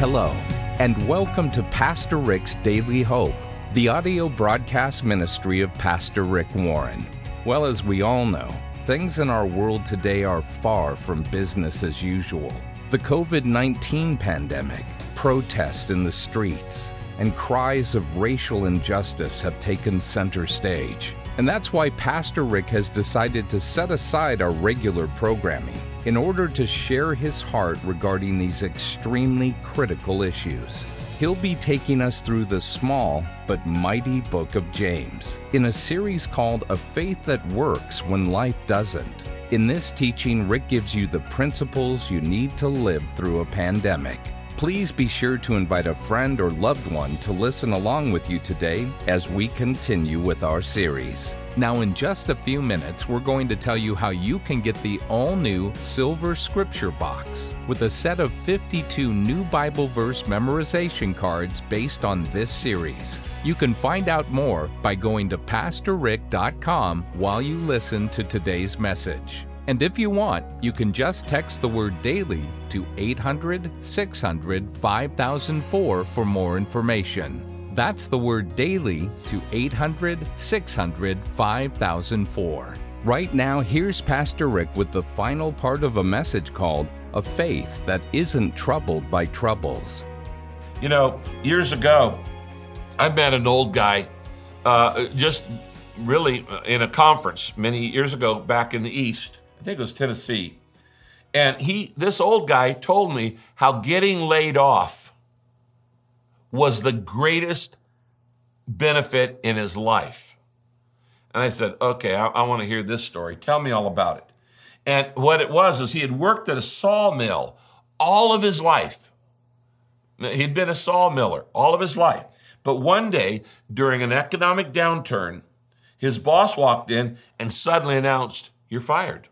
Hello, and welcome to Pastor Rick's Daily Hope, the audio broadcast ministry of Pastor Rick Warren. Well, as we all know, things in our world today are far from business as usual. The COVID-19 pandemic, protests in the streets, and cries of racial injustice have taken center stage. And that's why Pastor Rick has decided to set aside our regular programming in order to share his heart regarding these extremely critical issues. He'll be taking us through the small but mighty book of James in a series called A Faith That Works When Life Doesn't. In this teaching, Rick gives you the principles you need to live through a pandemic. Please be sure to invite a friend or loved one to listen along with you today as we continue with our series. Now, in just a few minutes, we're going to tell you how you can get the all-new Silver Scripture Box with a set of 52 new Bible verse memorization cards based on this series. You can find out more by going to PastorRick.com while you listen to today's message. And if you want, you can just text the word DAILY to 800-600-5004 for more information. That's the word DAILY to 800-600-5004. Right now, here's Pastor Rick with the final part of a message called A Faith That Isn't Troubled by Troubles. You know, years ago, I met an old guy just really in a conference many years ago back in the East. I think it was Tennessee. And this old guy told me how getting laid off was the greatest benefit in his life. And I said, okay, I want to hear this story. Tell me all about it. And what it was is he had worked at a sawmill all of his life. He'd been a sawmiller all of his life. But one day, during an economic downturn, his boss walked in and suddenly announced, "You're fired."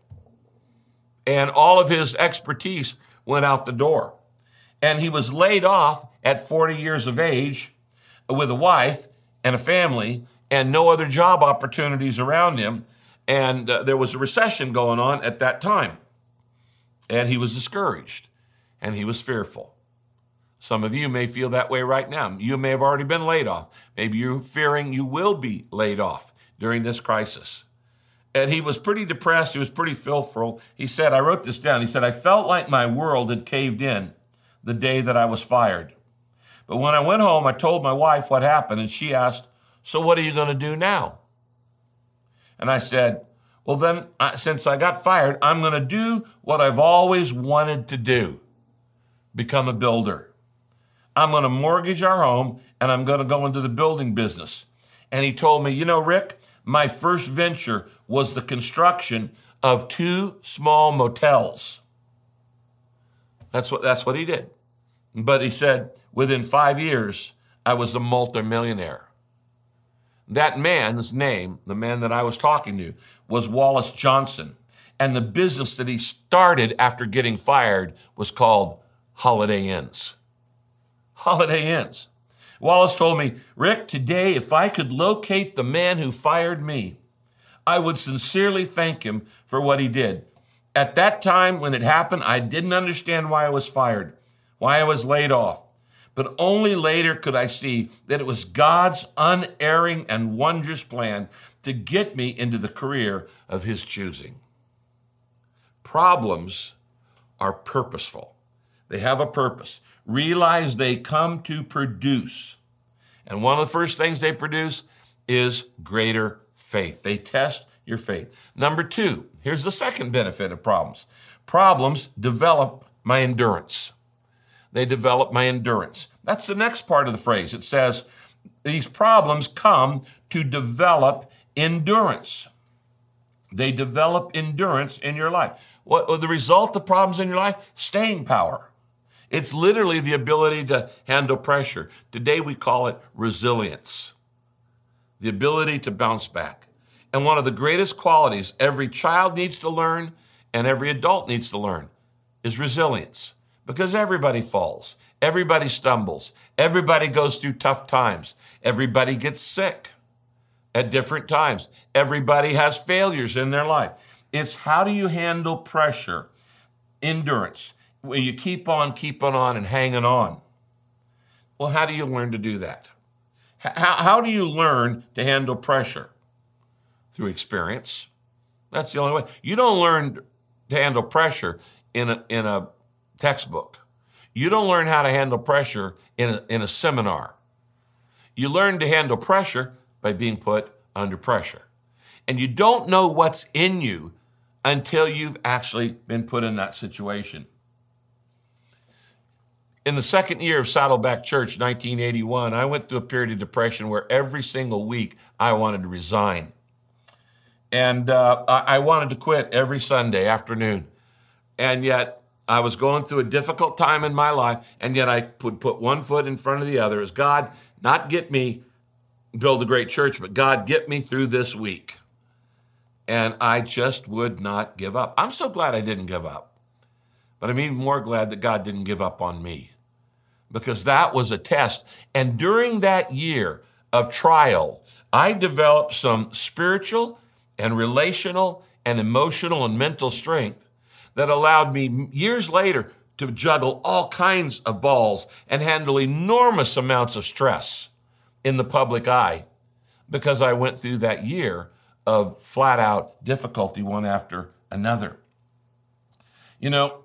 And all of his expertise went out the door. And he was laid off at 40 years of age with a wife and a family and no other job opportunities around him. And there was a recession going on at that time. And he was discouraged and he was fearful. Some of you may feel that way right now. You may have already been laid off. Maybe you're fearing you will be laid off during this crisis. And he was pretty depressed. He was pretty fearful. He said, I wrote this down. He said, I felt like my world had caved in the day that I was fired. But when I went home, I told my wife what happened, and she asked, so what are you going to do now? And I said, well, then, since I got fired, I'm going to do what I've always wanted to do, become a builder. I'm going to mortgage our home, and I'm going to go into the building business. And he told me, you know, Rick, my first venture was the construction of 2 small motels. That's what he did. But he said, within 5 years, I was a multimillionaire. That man's name, the man that I was talking to, was Wallace Johnson. And the business that he started after getting fired was called Holiday Inns. Holiday Inns. Wallace told me, Rick, today, if I could locate the man who fired me, I would sincerely thank him for what he did. At that time, when it happened, I didn't understand why I was fired, why I was laid off. But only later could I see that it was God's unerring and wondrous plan to get me into the career of his choosing. Problems are purposeful. They have a purpose. Realize they come to produce. And one of the first things they produce is greater faith. They test your faith. Number 2, here's the second benefit of problems. Problems develop my endurance. They develop my endurance. That's the next part of the phrase. It says, these problems come to develop endurance. They develop endurance in your life. What the result of problems in your life? Staying power. It's literally the ability to handle pressure. Today we call it resilience, the ability to bounce back. And one of the greatest qualities every child needs to learn and every adult needs to learn is resilience. Because everybody falls, everybody stumbles, everybody goes through tough times, everybody gets sick at different times, everybody has failures in their life. It's how do you handle pressure, endurance, where you keep on keeping on and hanging on. Well, how do you learn to do that? How do you learn to handle pressure? Through experience. That's the only way. You don't learn to handle pressure in a textbook. You don't learn how to handle pressure in a seminar. You learn to handle pressure by being put under pressure. And you don't know what's in you until you've actually been put in that situation. In the second year of Saddleback Church, 1981, I went through a period of depression where every single week I wanted to resign. And I wanted to quit every Sunday afternoon. And yet I was going through a difficult time in my life, and yet I would put one foot in front of the other as God, not get me build a great church, but God, get me through this week. And I just would not give up. I'm so glad I didn't give up. But I'm even more glad that God didn't give up on me, because that was a test. And during that year of trial, I developed some spiritual and relational and emotional and mental strength that allowed me years later to juggle all kinds of balls and handle enormous amounts of stress in the public eye, because I went through that year of flat out difficulty one after another. You know,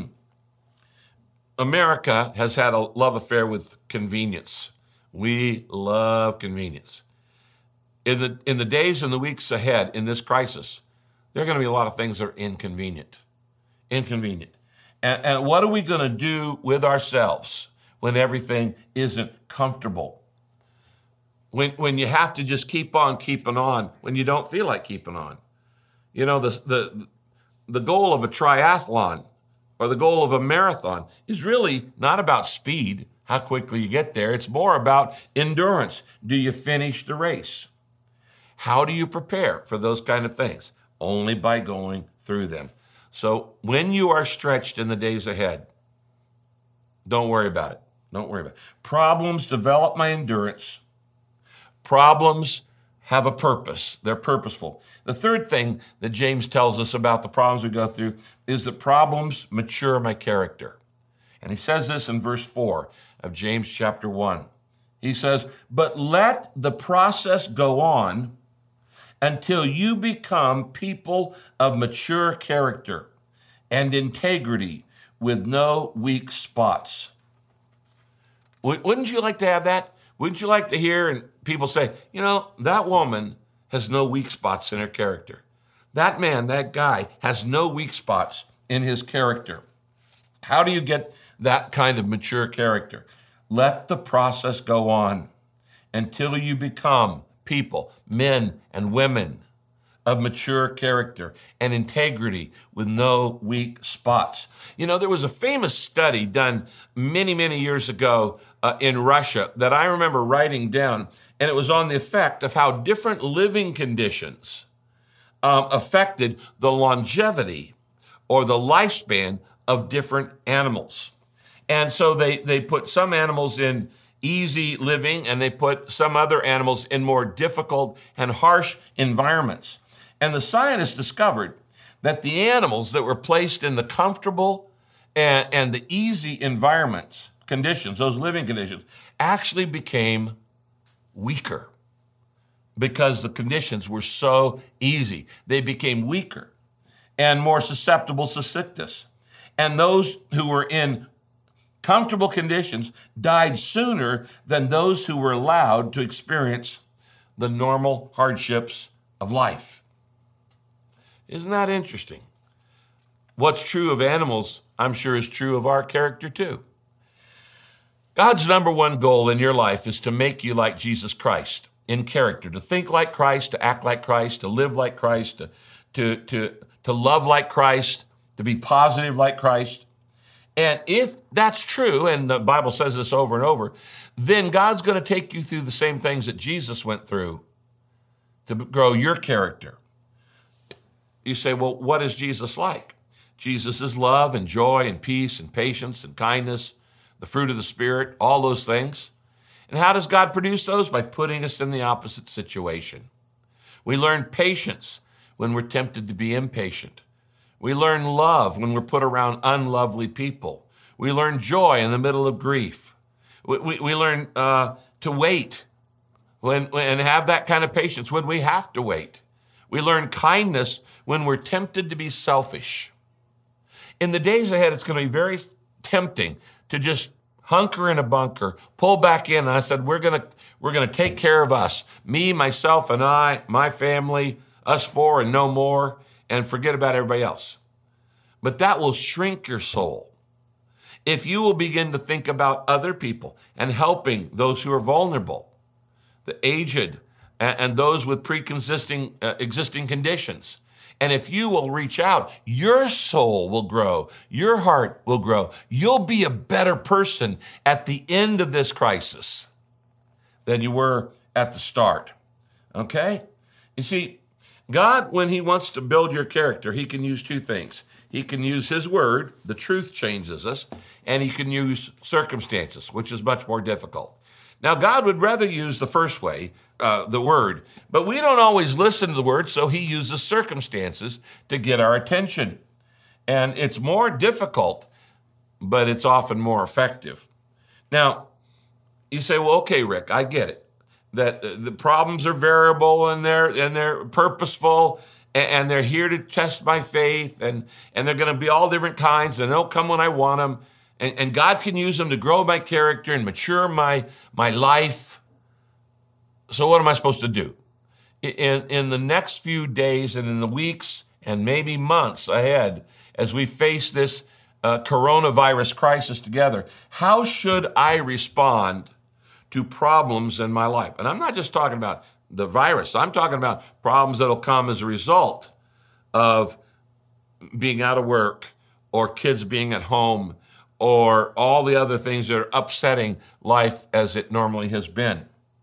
America has had a love affair with convenience. We love convenience. In the days and the weeks ahead in this crisis, there are going to be a lot of things that are inconvenient. And what are we going to do with ourselves when everything isn't comfortable? When you have to just keep on keeping on when you don't feel like keeping on. You know, the goal of a triathlon or the goal of a marathon is really not about speed, how quickly you get there. It's more about endurance. Do you finish the race? How do you prepare for those kind of things? Only by going through them. So when you are stretched in the days ahead, don't worry about it. Don't worry about it. Problems develop my endurance. Problems have a purpose. They're purposeful. The third thing that James tells us about the problems we go through is that problems mature my character. And he says this in verse 4 of James chapter 1. He says, "But let the process go on until you become people of mature character and integrity with no weak spots." Wouldn't you like to have that? Wouldn't you like to hear people say, you know, that woman has no weak spots in her character. That man, that guy has no weak spots in his character. How do you get that kind of mature character? Let the process go on until you become people, men and women of mature character and integrity with no weak spots. You know, there was a famous study done many, many years ago in Russia that I remember writing down, and it was on the effect of how different living conditions affected the longevity or the lifespan of different animals. And so they put some animals in easy living, and they put some other animals in more difficult and harsh environments. And the scientists discovered that the animals that were placed in the comfortable and the easy environments, conditions, those living conditions, actually became weaker because the conditions were so easy. They became weaker and more susceptible to sickness. And those who were in comfortable conditions died sooner than those who were allowed to experience the normal hardships of life. Isn't that interesting? What's true of animals, I'm sure, is true of our character too. God's number one goal in your life is to make you like Jesus Christ in character, to think like Christ, to act like Christ, to live like Christ, to love like Christ, to be positive like Christ. And if that's true, and the Bible says this over and over, then God's going to take you through the same things that Jesus went through to grow your character. You say, well, what is Jesus like? Jesus is love and joy and peace and patience and kindness, the fruit of the Spirit, all those things. And how does God produce those? By putting us in the opposite situation. We learn patience when we're tempted to be impatient. We learn love when we're put around unlovely people. We learn joy in the middle of grief. We learn to wait and have that kind of patience when we have to wait. We learn kindness when we're tempted to be selfish. In the days ahead, it's going to be very tempting to just hunker in a bunker, pull back in. And I said, we're going to take care of us, me, myself, and I, my family, us four and no more, and forget about everybody else. But that will shrink your soul. If you will begin to think about other people and helping those who are vulnerable, the aged, and those with pre-existing existing conditions. And if you will reach out, your soul will grow. Your heart will grow. You'll be a better person at the end of this crisis than you were at the start. Okay? You see, God, when he wants to build your character, he can use two things. He can use his word, the truth changes us, and he can use circumstances, which is much more difficult. Now, God would rather use the first way, the word, but we don't always listen to the word, so he uses circumstances to get our attention. And it's more difficult, but it's often more effective. Now, you say, well, okay, Rick, I get it, that the problems are variable and they're purposeful, and they're here to test my faith, and they're going to be all different kinds, and they'll come when I want them. And God can use them to grow my character and mature my life. So what am I supposed to do? In the next few days and in the weeks and maybe months ahead, as we face this coronavirus crisis together, how should I respond to problems in my life? And I'm not just talking about the virus. I'm talking about problems that'll come as a result of being out of work or kids being at home, or all the other things that are upsetting life as it normally has been.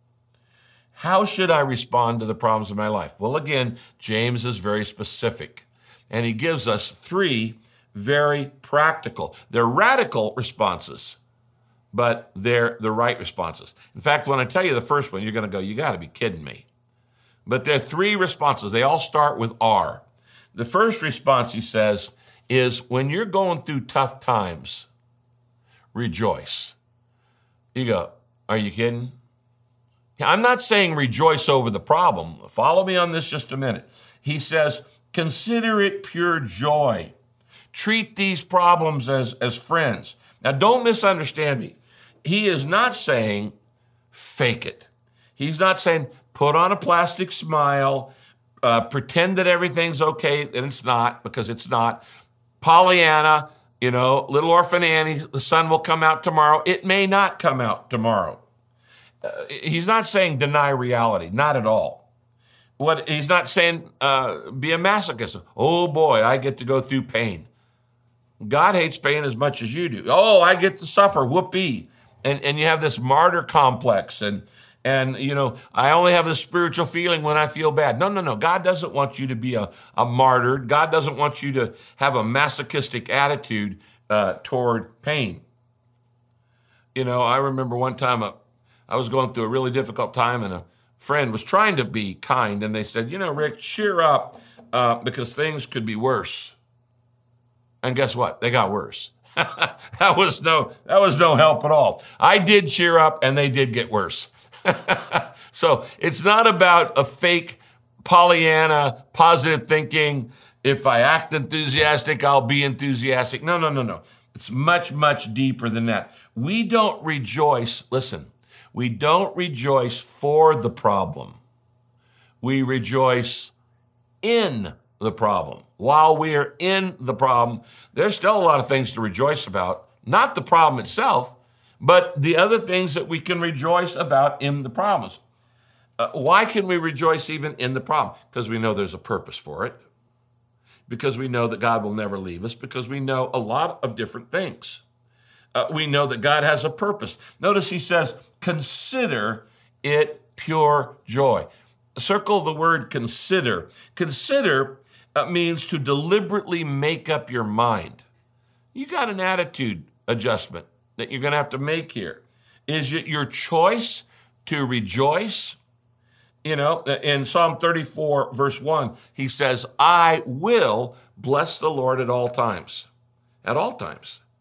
How should I respond to the problems of my life? Well, again, James is very specific, and he gives us three very practical. They're radical responses, but they're the right responses. In fact, when I tell you the first one, you're going to go, you got to be kidding me. But there are three responses. They all start with R. The first response, he says, is when you're going through tough times, rejoice. You go, are you kidding? I'm not saying rejoice over the problem. Follow me on this just a minute. He says, consider it pure joy. Treat these problems as friends. Now, don't misunderstand me. He is not saying fake it. He's not saying put on a plastic smile, pretend that everything's okay, and it's not, because it's not. Pollyanna, little orphan Annie, the sun will come out tomorrow. It may not come out tomorrow. He's not saying deny reality, not at all. He's not saying be a masochist. Oh boy, I get to go through pain. God hates pain as much as you do. Oh, I get to suffer, whoopee. And you have this martyr complex, and I only have this spiritual feeling when I feel bad. No. God doesn't want you to be a martyr. God doesn't want you to have a masochistic attitude toward pain. I remember one time I was going through a really difficult time, and a friend was trying to be kind, and they said, Rick, cheer up because things could be worse. And guess what? They got worse. That was no help at all. I did cheer up, and they did get worse. So it's not about a fake Pollyanna positive thinking. If I act enthusiastic, I'll be enthusiastic. No. It's much, much deeper than that. We don't rejoice. Listen, we don't rejoice for the problem. We rejoice in the problem. While we are in the problem, there's still a lot of things to rejoice about. Not the problem itself, but the other things that we can rejoice about in the problems. Why can we rejoice even in the problem? Because we know there's a purpose for it. Because we know that God will never leave us. Because we know a lot of different things. We know that God has a purpose. Notice he says, consider it pure joy. Circle the word consider. Consider means to deliberately make up your mind. You got an attitude adjustment that you're going to have to make here. Is it your choice to rejoice? In Psalm 34, verse 1, he says, I will bless the Lord at all times. At all times.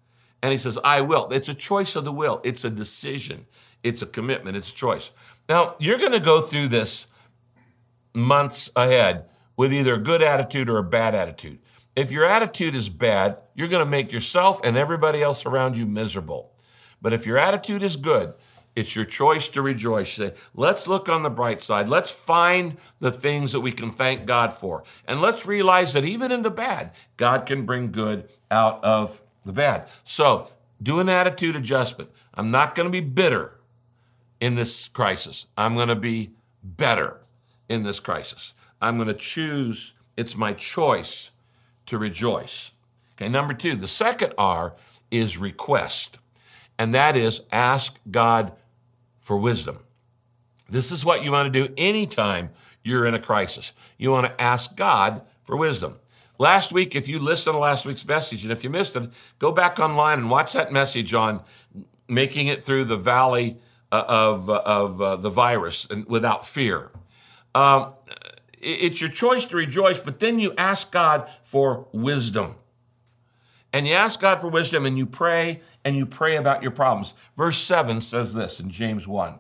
And he says, I will. It's a choice of the will. It's a decision. It's a commitment. It's a choice. Now, you're going to go through this months ahead with either a good attitude or a bad attitude. If your attitude is bad, you're going to make yourself and everybody else around you miserable. But if your attitude is good, it's your choice to rejoice. Say, let's look on the bright side. Let's find the things that we can thank God for. And let's realize that even in the bad, God can bring good out of the bad. So do an attitude adjustment. I'm not going to be bitter in this crisis. I'm going to be better in this crisis. I'm going to choose. It's my choice to rejoice. Okay, number 2, the second R is request. And that is ask God for wisdom. This is what you want to do anytime you're in a crisis. You want to ask God for wisdom. Last week, if you listened to last week's message, and if you missed it, go back online and watch that message on making it through the valley of the virus and without fear. It's your choice to rejoice, but then you ask God for wisdom. And you ask God for wisdom, and you pray about your problems. Verse 7 says this in James 1.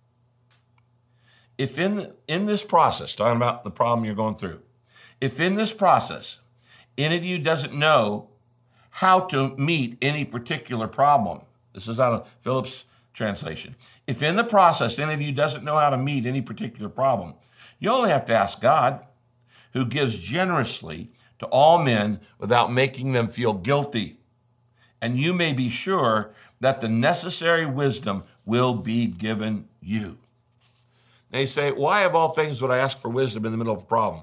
If in this process, talking about the problem you're going through, if in this process any of you doesn't know how to meet any particular problem, this is out of Phillips translation. If in the process any of you doesn't know how to meet any particular problem, you only have to ask God, who gives generously to all men without making them feel guilty. And you may be sure that the necessary wisdom will be given you. Now you say, why of all things would I ask for wisdom in the middle of a problem?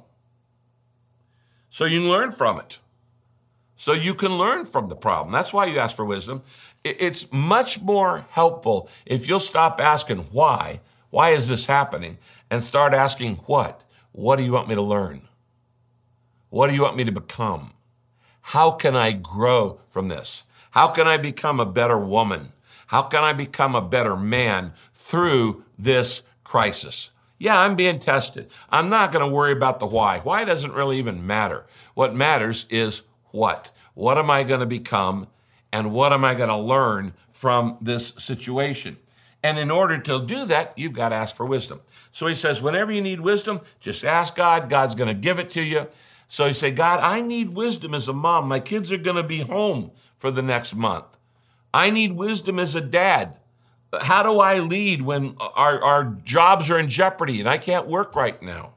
So you can learn from it. So you can learn from the problem. That's why you ask for wisdom. It's much more helpful if you'll stop asking why. Why is this happening? And start asking what? What do you want me to learn? What do you want me to become? How can I grow from this? How can I become a better woman? How can I become a better man through this crisis? Yeah, I'm being tested. I'm not going to worry about the why. Why doesn't really even matter. What matters is what. What am I going to become? And what am I going to learn from this situation? And in order to do that, you've got to ask for wisdom. So he says, whenever you need wisdom, just ask God. God's going to give it to you. So you say, God, I need wisdom as a mom. My kids are going to be home for the next month. I need wisdom as a dad. How do I lead when our jobs are in jeopardy and I can't work right now?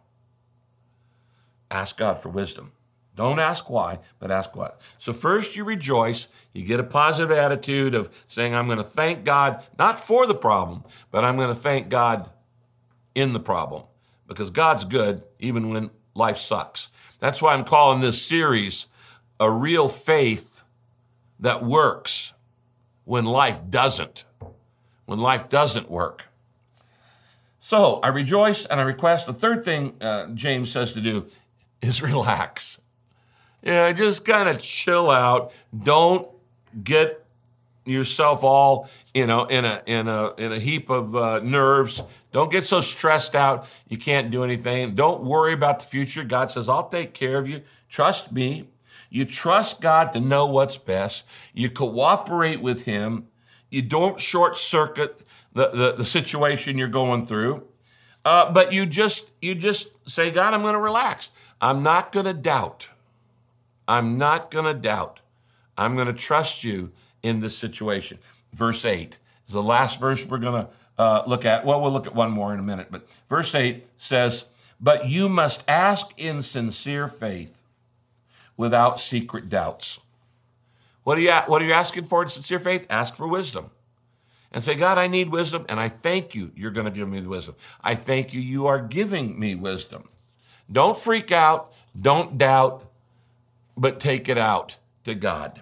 Ask God for wisdom. Don't ask why, but ask what. So first you rejoice. You get a positive attitude of saying, I'm going to thank God, not for the problem, but I'm going to thank God in the problem, because God's good even when life sucks. That's why I'm calling this series A Real Faith That Works When Life Doesn't. When life doesn't work. So I rejoice and I request. The third thing James says to do is relax. Yeah, just kind of chill out. Don't get yourself all, in a heap of nerves. Don't get so stressed out you can't do anything. Don't worry about the future. God says, I'll take care of you. Trust me. You trust God to know what's best. You cooperate with him. You don't short circuit the situation you're going through. But you just say, God, I'm going to relax. I'm not going to doubt. I'm not going to doubt. I'm going to trust you in this situation. Verse 8 is the last verse we're going to look at. Well, we'll look at one more in a minute. But verse 8 says, but you must ask in sincere faith without secret doubts. What are you asking for in sincere faith? Ask for wisdom. And say, God, I need wisdom, and I thank you you're going to give me the wisdom. I thank you you are giving me wisdom. Don't freak out. Don't doubt, but take it out to God.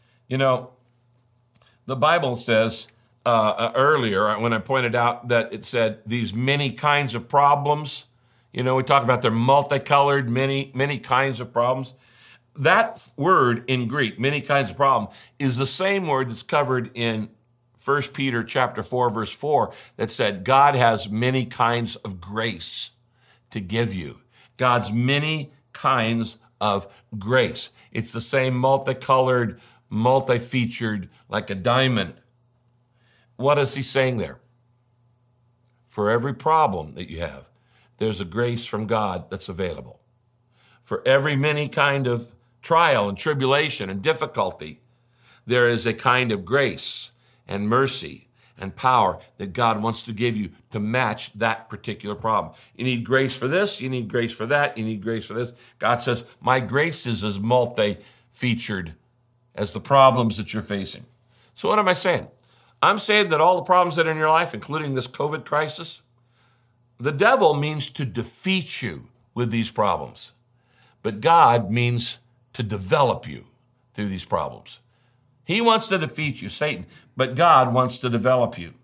The Bible says earlier, when I pointed out that it said these many kinds of problems, we talk about they're multicolored, many kinds of problems. That word in Greek, many kinds of problems, is the same word that's covered in 1 Peter chapter 4, verse 4, that said God has many kinds of grace to give you. God's many kinds of grace. It's the same multicolored, multi-featured like a diamond. What is he saying there? For every problem that you have, there's a grace from God that's available. For every many kind of trial and tribulation and difficulty, there is a kind of grace and mercy and power that God wants to give you to match that particular problem. You need grace for this, you need grace for that, you need grace for this. God says, my grace is as multi-featured as the problems that you're facing. So what am I saying? I'm saying that all the problems that are in your life, including this COVID crisis, the devil means to defeat you with these problems. But God means to develop you through these problems. He wants to defeat you, Satan, but God wants to develop you.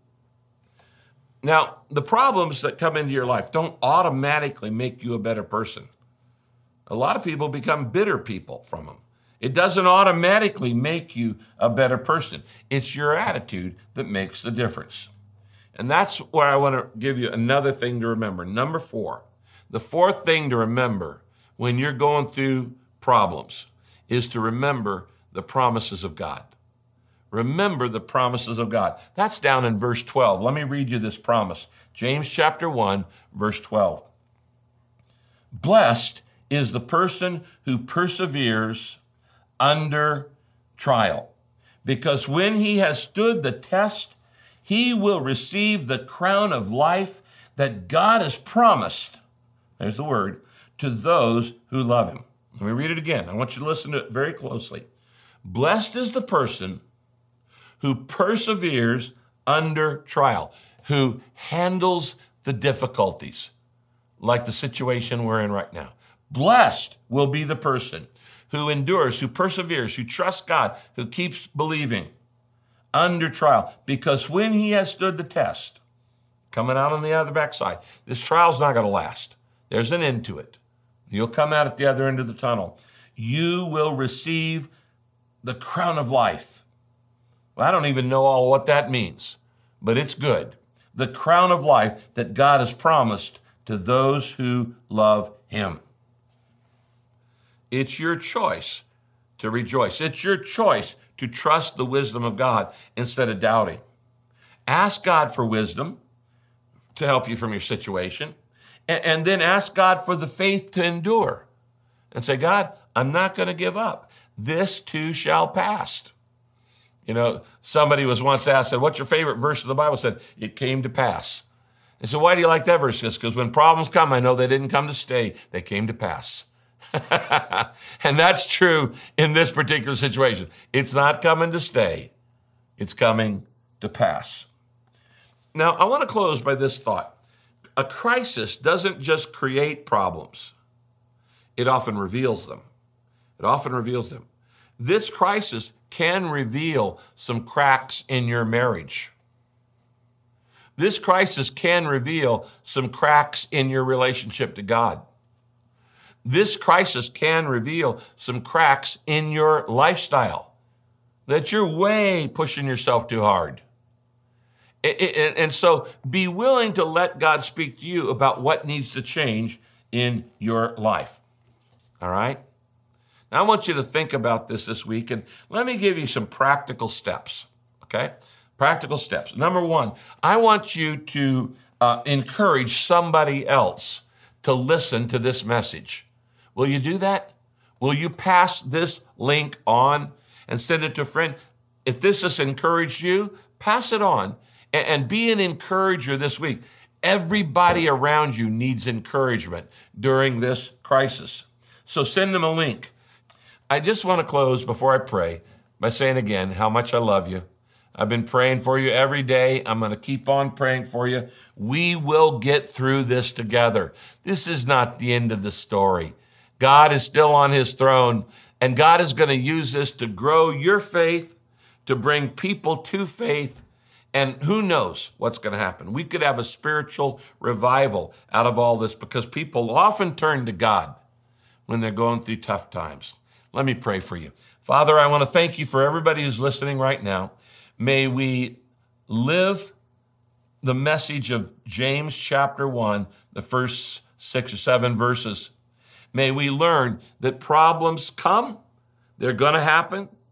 Now, the problems that come into your life don't automatically make you a better person. A lot of people become bitter people from them. It doesn't automatically make you a better person. It's your attitude that makes the difference. And that's where I want to give you another thing to remember. Number 4, the fourth thing to remember when you're going through problems is to remember the promises of God. Remember the promises of God. That's down in verse 12. Let me read you this promise. James chapter 1, verse 12. Blessed is the person who perseveres under trial, because when he has stood the test, he will receive the crown of life that God has promised, there's the word, to those who love him. Let me read it again. I want you to listen to it very closely. Blessed is the person who perseveres under trial, who handles the difficulties, like the situation we're in right now. Blessed will be the person who endures, who perseveres, who trusts God, who keeps believing under trial. Because when he has stood the test, coming out on the other backside, this trial's not going to last. There's an end to it. You'll come out at the other end of the tunnel. You will receive the crown of life. Well, I don't even know all what that means, but it's good. The crown of life that God has promised to those who love him. It's your choice to rejoice. It's your choice to trust the wisdom of God instead of doubting. Ask God for wisdom to help you from your situation, and then ask God for the faith to endure. And say, God, I'm not going to give up. This too shall pass. You know, somebody was once asked, said, what's your favorite verse of the Bible? Said, it came to pass. And so why do you like that verse? Because when problems come, I know they didn't come to stay. They came to pass. And that's true in this particular situation. It's not coming to stay. It's coming to pass. Now, I want to close by this thought. A crisis doesn't just create problems. It often reveals them. It often reveals them. This crisis can reveal some cracks in your marriage. This crisis can reveal some cracks in your relationship to God. This crisis can reveal some cracks in your lifestyle, that you're way pushing yourself too hard. And so be willing to let God speak to you about what needs to change in your life. All right? Now, I want you to think about this week, and let me give you some practical steps, okay? Practical steps. Number 1, I want you to encourage somebody else to listen to this message. Will you do that? Will you pass this link on and send it to a friend? If this has encouraged you, pass it on and be an encourager this week. Everybody around you needs encouragement during this crisis. So send them a link. I just want to close before I pray by saying again how much I love you. I've been praying for you every day. I'm going to keep on praying for you. We will get through this together. This is not the end of the story. God is still on his throne, and God is going to use this to grow your faith, to bring people to faith, and who knows what's going to happen. We could have a spiritual revival out of all this because people often turn to God when they're going through tough times. Let me pray for you. Father, I want to thank you for everybody who's listening right now. May we live the message of James chapter 1, the first 6 or 7 verses. May we learn that problems come, they're going to happen,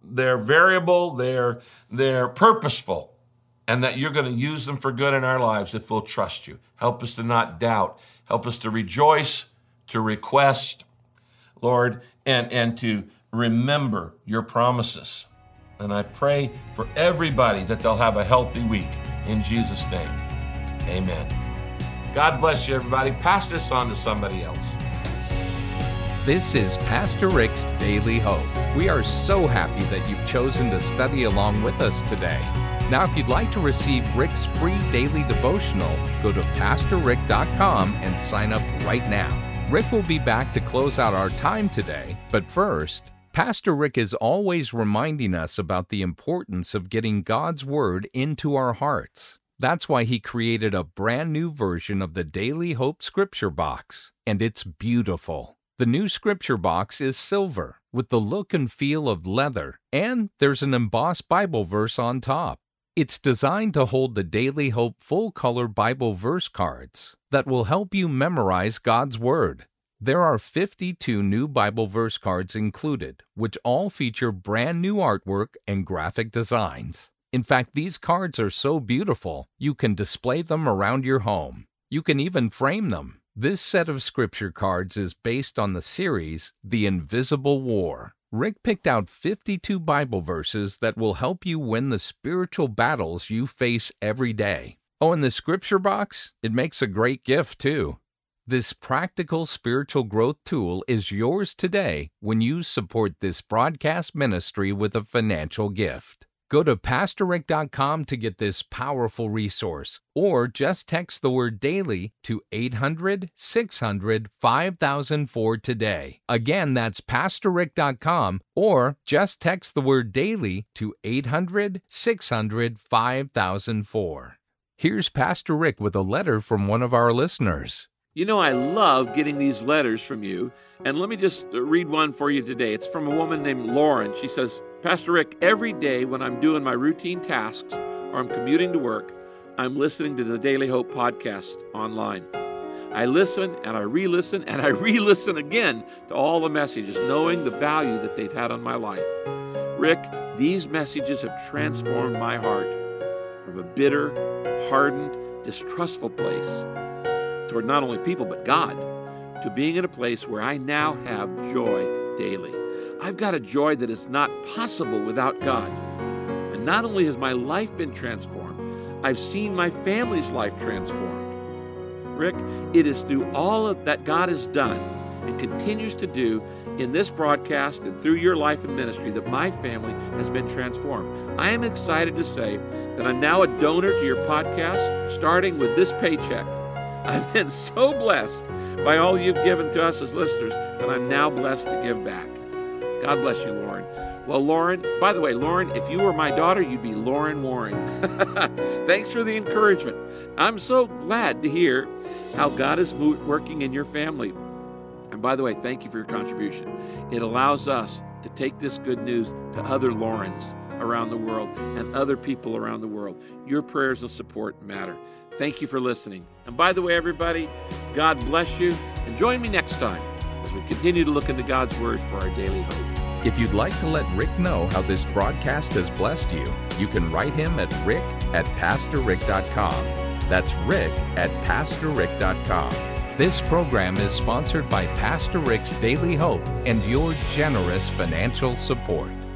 they're variable, they're purposeful, and that you're going to use them for good in our lives if we'll trust you. Help us to not doubt. Help us to rejoice, to request, Lord, and to remember your promises. And I pray for everybody that they'll have a healthy week. In Jesus' name, amen. God bless you, everybody. Pass this on to somebody else. This is Pastor Rick's Daily Hope. We are so happy that you've chosen to study along with us today. Now, if you'd like to receive Rick's free daily devotional, go to PastorRick.com and sign up right now. Rick will be back to close out our time today, but first, Pastor Rick is always reminding us about the importance of getting God's Word into our hearts. That's why he created a brand new version of the Daily Hope Scripture Box, and it's beautiful. The new Scripture Box is silver, with the look and feel of leather, and there's an embossed Bible verse on top. It's designed to hold the Daily Hope full-color Bible verse cards that will help you memorize God's Word. There are 52 new Bible verse cards included, which all feature brand new artwork and graphic designs. In fact, these cards are so beautiful, you can display them around your home. You can even frame them. This set of scripture cards is based on the series, The Invisible War. Rick picked out 52 Bible verses that will help you win the spiritual battles you face every day. Oh, and the scripture box? It makes a great gift, too. This practical spiritual growth tool is yours today when you support this broadcast ministry with a financial gift. Go to PastorRick.com to get this powerful resource, or just text the word DAILY to 800-600-5004 today. Again, that's PastorRick.com, or just text the word DAILY to 800-600-5004. Here's Pastor Rick with a letter from one of our listeners. You know, I love getting these letters from you, and let me just read one for you today. It's from a woman named Lauren. She says, Pastor Rick, every day when I'm doing my routine tasks or I'm commuting to work, I'm listening to the Daily Hope podcast online. I listen and I re-listen and I re-listen again to all the messages, knowing the value that they've had on my life. Rick, these messages have transformed my heart from a bitter, hardened, distrustful place toward not only people but God, to being in a place where I now have joy daily. I've got a joy that is not possible without God. And not only has my life been transformed, I've seen my family's life transformed. Rick, it is through all of that God has done and continues to do in this broadcast and through your life and ministry that my family has been transformed. I am excited to say that I'm now a donor to your podcast, starting with this paycheck. I've been so blessed by all you've given to us as listeners that I'm now blessed to give back. God bless you, Lauren. Well, Lauren, by the way, Lauren, if you were my daughter, you'd be Lauren Warren. Thanks for the encouragement. I'm so glad to hear how God is working in your family. And by the way, thank you for your contribution. It allows us to take this good news to other Laurens around the world and other people around the world. Your prayers and support matter. Thank you for listening. And by the way, everybody, God bless you. And join me next time as we continue to look into God's Word for our daily hope. If you'd like to let Rick know how this broadcast has blessed you, you can write him at rick@pastorrick.com. That's rick@pastorrick.com. This program is sponsored by Pastor Rick's Daily Hope and your generous financial support.